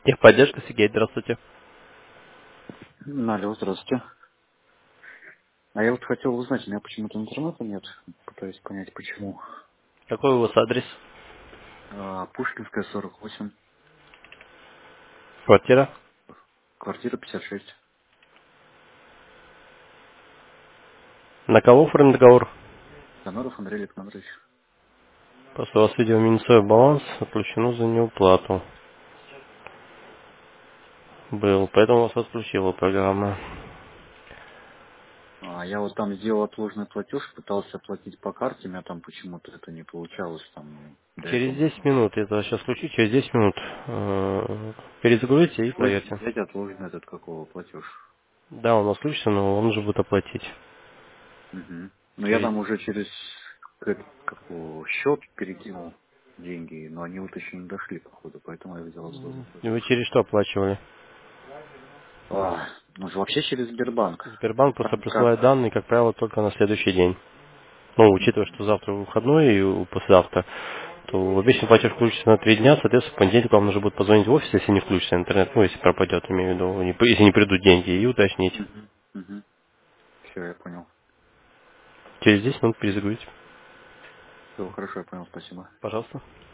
Техподдержка, Сергей, здравствуйте. Алло, здравствуйте. А я вот хотел узнать, у меня почему-то интернета нет. Пытаюсь понять, почему. Какой у вас адрес? Пушкинская, 48, Квартира? квартира 56. На кого оформлен договор? Заноров Андрей Александрович. Просто у вас видео минусовой баланс, отключено за неуплату. Был, поэтому вас отключила программа. Я вот там сделал отложенный платеж, пытался оплатить по карте, у меня там почему-то это не получалось. Там до этого Через 10 нужно минут, было. я это сейчас включу, через 10 минут перезагрузите и Пришлось проверьте. взять отложенный этот какого платеж. Да, он у вас включится, но вам нужно будет оплатить. Угу. Но я Через... там уже через счет перекинул деньги, но они вот еще не дошли, походу, поэтому я взял отложенный Вы платеж. через что оплачивали? Ну, вообще через Сбербанк. Сбербанк просто Там как? присылает данные, как правило, только на следующий день. Ну, учитывая, Мгм. что завтра выходной и послезавтра, то обычно платеж включится на 3 дня, соответственно, в понедельник вам нужно будет позвонить в офис, если не включится интернет, ну, если пропадет, имею в виду, если не придут деньги, и уточнить. Мгм. Мгм. Все, я понял. Через 10 минут перезагрузить. Все, хорошо, я понял, спасибо. Пожалуйста.